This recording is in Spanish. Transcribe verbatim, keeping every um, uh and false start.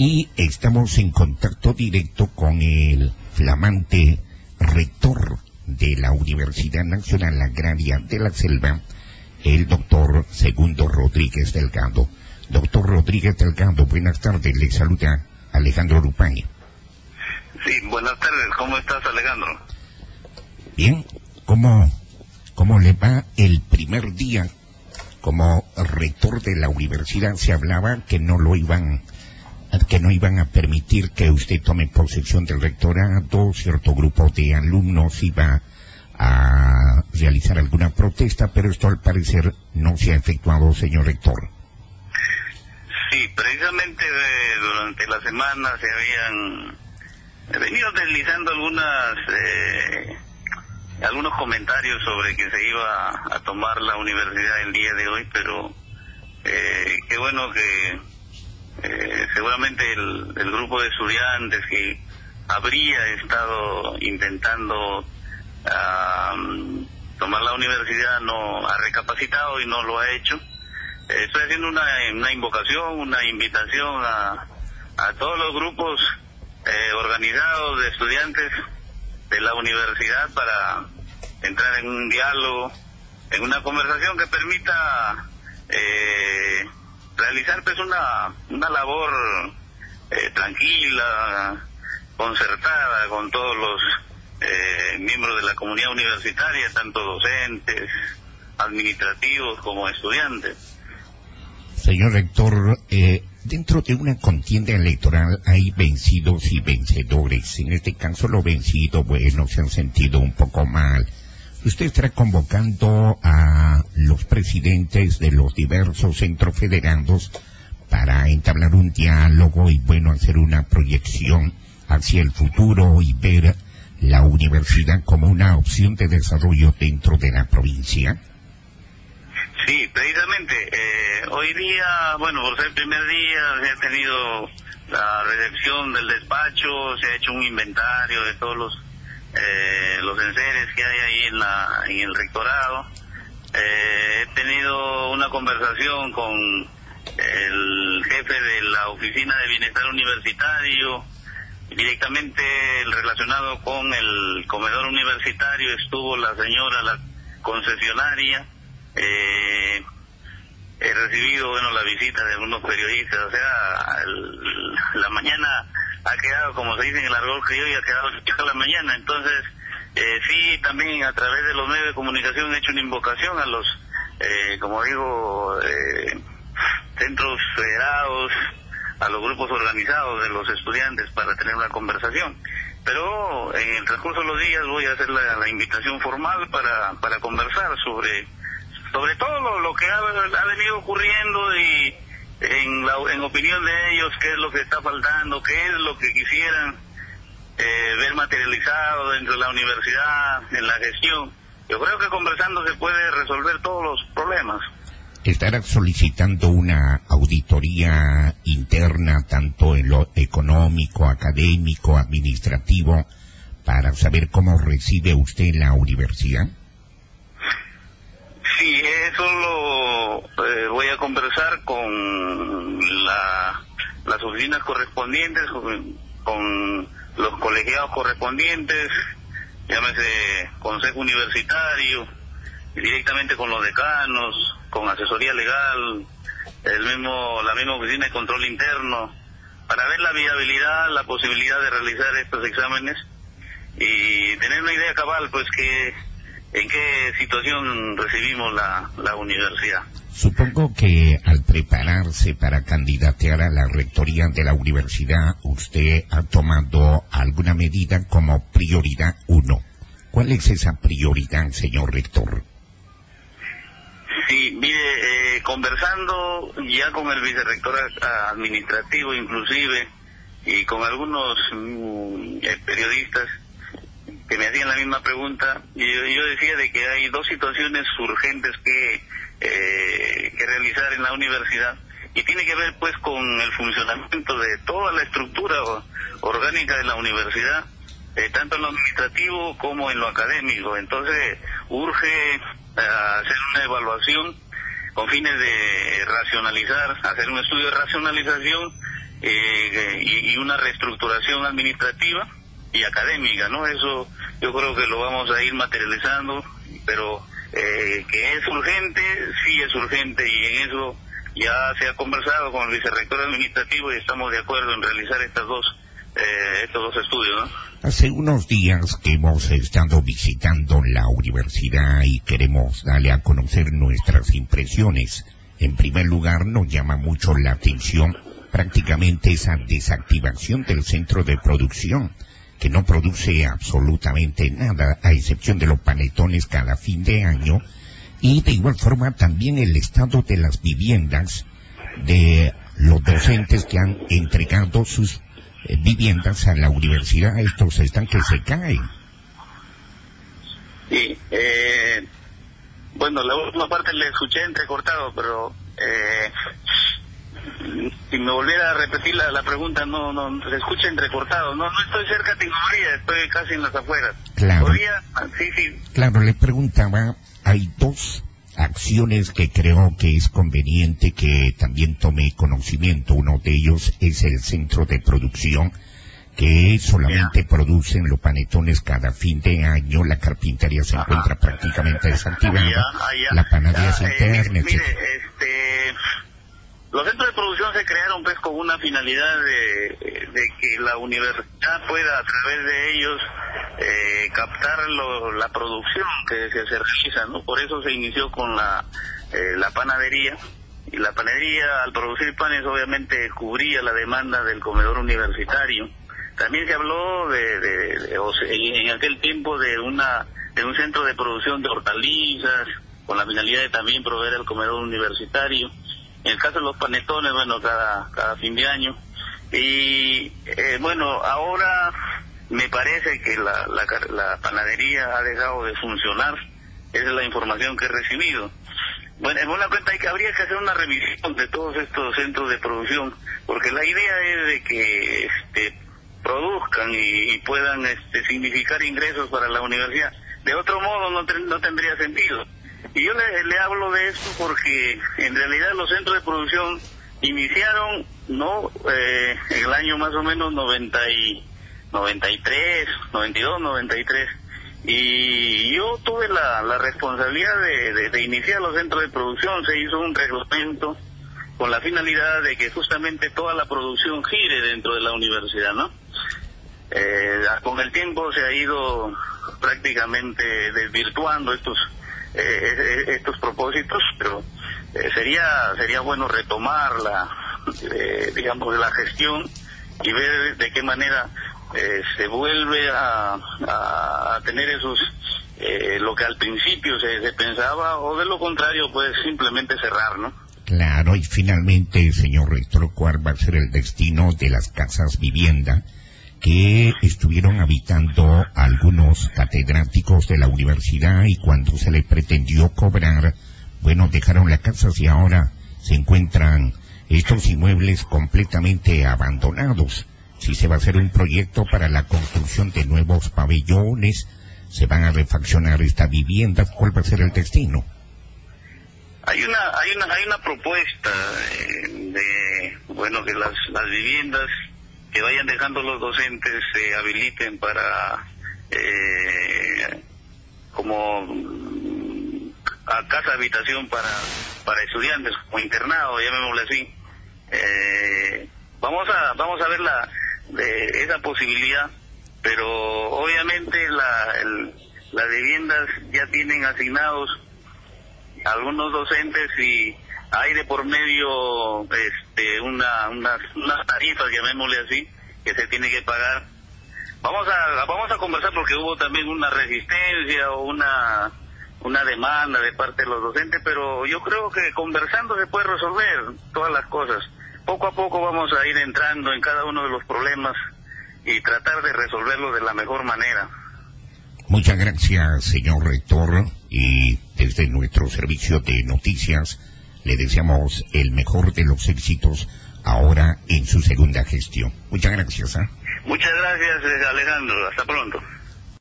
y estamos en contacto directo con el flamante rector de la Universidad Nacional Agraria de la Selva, el doctor Segundo Rodríguez Delgado. Doctor Rodríguez Delgado, buenas tardes, le saluda Alejandro Lupaña. Sí, buenas tardes, ¿cómo estás, Alejandro? Bien, ¿cómo, cómo le va el primer día? Como rector de la universidad se hablaba que no lo iban, que no iban a permitir que usted tome posesión del rectorado, cierto grupo de alumnos iba a realizar alguna protesta, pero esto al parecer no se ha efectuado, señor rector. Sí, precisamente eh, durante la semana se habían venido deslizando algunas eh, algunos comentarios sobre que se iba a tomar la universidad el día de hoy, pero eh, qué bueno que eh, seguramente el, el grupo de estudiantes que habría estado intentando uh, tomar la universidad no ha recapacitado y no lo ha hecho. Eh, estoy haciendo una, una invocación, una invitación a, a todos los grupos eh, organizados de estudiantes de la universidad para entrar en un diálogo, en una conversación que permita eh, realizar pues una una labor eh, tranquila, concertada con todos los eh, miembros de la comunidad universitaria, tanto docentes, administrativos como estudiantes. Señor rector, eh, dentro de una contienda electoral hay vencidos y vencedores. En este caso los vencidos, bueno, se han sentido un poco mal. Usted estará convocando a los presidentes de los diversos centros federados para entablar un diálogo y, bueno, hacer una proyección hacia el futuro y ver la universidad como una opción de desarrollo dentro de la provincia. Sí, precisamente, eh, hoy día, bueno, por ser el primer día, se ha tenido la recepción del despacho, se ha hecho un inventario de todos los eh, los enseres que hay ahí en la en el rectorado. Eh, he tenido una conversación con el jefe de la Oficina de Bienestar Universitario, directamente relacionado con el comedor universitario estuvo la señora, la concesionaria. Eh, he recibido, bueno, la visita de algunos periodistas, o sea, el, la mañana ha quedado, como se dice en el argot criollo, ha quedado a la mañana. Entonces, eh, sí, también a través de los medios de comunicación he hecho una invocación a los, eh, como digo, eh, centros federados, a los grupos organizados de los estudiantes para tener una conversación. Pero en el transcurso de los días voy a hacer la, la invitación formal para, para conversar sobre sobre todo lo, lo que ha, ha venido ocurriendo y en la en opinión de ellos qué es lo que está faltando, qué es lo que quisieran eh, ver materializado dentro de la universidad, en la gestión. Yo creo que conversando se puede resolver todos los problemas. Estará solicitando una auditoría interna, tanto en lo económico, académico, administrativo, para saber cómo recibe usted la universidad. Sí, eso lo eh, voy a conversar con la, las oficinas correspondientes, con, con los colegiados correspondientes, llámese Consejo Universitario, directamente con los decanos, con asesoría legal, el mismo la misma oficina de control interno, para ver la viabilidad, la posibilidad de realizar estos exámenes y tener una idea cabal, pues que en qué situación recibimos la, la universidad. Supongo que al prepararse para candidatear a la rectoría de la universidad, usted ha tomado alguna medida como prioridad uno. ¿Cuál es esa prioridad, señor rector? Sí, mire, eh, conversando ya con el vicerrector administrativo inclusive y con algunos mm, eh, periodistas que me hacían la misma pregunta, y yo, yo decía de que hay dos situaciones urgentes que, eh, que realizar en la universidad y tiene que ver pues con el funcionamiento de toda la estructura orgánica de la universidad, eh, tanto en lo administrativo como en lo académico. Entonces urge eh, hacer una evaluación con fines de racionalizar, hacer un estudio de racionalización eh, y, y una reestructuración administrativa y académica, ¿no? Eso yo creo que lo vamos a ir materializando, pero eh, que es urgente, sí es urgente, y en eso ya se ha conversado con el vicerrector administrativo y estamos de acuerdo en realizar estas dos eh, estos dos estudios, ¿no? Hace unos días que hemos estado visitando la universidad y queremos darle a conocer nuestras impresiones. En primer lugar, nos llama mucho la atención prácticamente esa desactivación del centro de producción, que no produce absolutamente nada, a excepción de los panetones cada fin de año, y de igual forma también el estado de las viviendas de los docentes que han entregado sus eh, viviendas a la universidad. Estos están que se caen. Sí, eh, bueno, la última parte le escuché entrecortado, pero eh, si me volviera a repetir la, la pregunta, no, no, se escucha entrecortado. No, no estoy cerca de Tecnología, estoy casi en las afueras. Claro. ¿Podría? Sí, sí. Claro, le preguntaba, hay dos acciones que creo que es conveniente que también tome conocimiento. Uno de ellos es el centro de producción, que solamente yeah. producen los panetones cada fin de año. La carpintería se Ajá. encuentra prácticamente desactivada, yeah, yeah. la panadería yeah, interna, eh, mire, este, los centros de producción se crearon pues con una finalidad de, de que la universidad pueda a través de ellos eh, captar lo, la producción que, que se realiza, ¿no? Por eso se inició con la eh, la panadería, y la panadería al producir panes obviamente cubría la demanda del comedor universitario. También se habló de, de, de o sea, en aquel tiempo de una de un centro de producción de hortalizas con la finalidad de también proveer al comedor universitario. En el caso de los panetones, bueno, cada cada fin de año. Y eh, bueno, ahora me parece que la, la la panadería ha dejado de funcionar. Esa es la información que he recibido. Bueno, en una cuenta hay que habría que hacer una revisión de todos estos centros de producción, porque la idea es de que este produzcan y, y puedan este significar ingresos para la universidad. De otro modo no, ten, no tendría sentido. Y yo le, le hablo de esto porque en realidad los centros de producción iniciaron no eh, en el año más o menos noventa y tres, noventa y dos, noventa y tres, y yo tuve la, la responsabilidad de, de, de iniciar los centros de producción. Se hizo un reglamento con la finalidad de que justamente toda la producción gire dentro de la universidad, ¿no? Eh, con el tiempo se ha ido prácticamente desvirtuando estos eh, estos propósitos, pero eh, sería sería bueno retomar la eh, digamos la gestión y ver de qué manera eh, se vuelve a, a, a tener esos eh, lo que al principio se, se pensaba, o de lo contrario pues simplemente cerrar, ¿no? Claro, y finalmente, señor rector, ¿cuál va a ser el destino de las casas vivienda que estuvieron habitando algunos catedráticos de la universidad, y cuando se les pretendió cobrar, bueno, dejaron las casas y ahora se encuentran estos inmuebles completamente abandonados? Si se va a hacer un proyecto para la construcción de nuevos pabellones, se van a refaccionar estas viviendas, ¿cuál va a ser el destino? Hay una hay una hay una propuesta eh, de bueno que las las viviendas que vayan dejando los docentes se habiliten para eh, como a casa habitación para para estudiantes, como internado, llamémosle así. Eh, vamos a vamos a ver la de esa posibilidad, pero obviamente la el, las viviendas ya tienen asignados algunos docentes y hay de por medio este una unas unas tarifas, llamémosle así, que se tiene que pagar. Vamos a vamos a conversar porque hubo también una resistencia o una una demanda de parte de los docentes, pero yo creo que conversando se puede resolver todas las cosas. Poco a poco vamos a ir entrando en cada uno de los problemas y tratar de resolverlo de la mejor manera. Muchas gracias, señor rector, y desde nuestro servicio de noticias le deseamos el mejor de los éxitos ahora en su segunda gestión. Muchas gracias. ¿eh? Muchas gracias, Alejandro. Hasta pronto.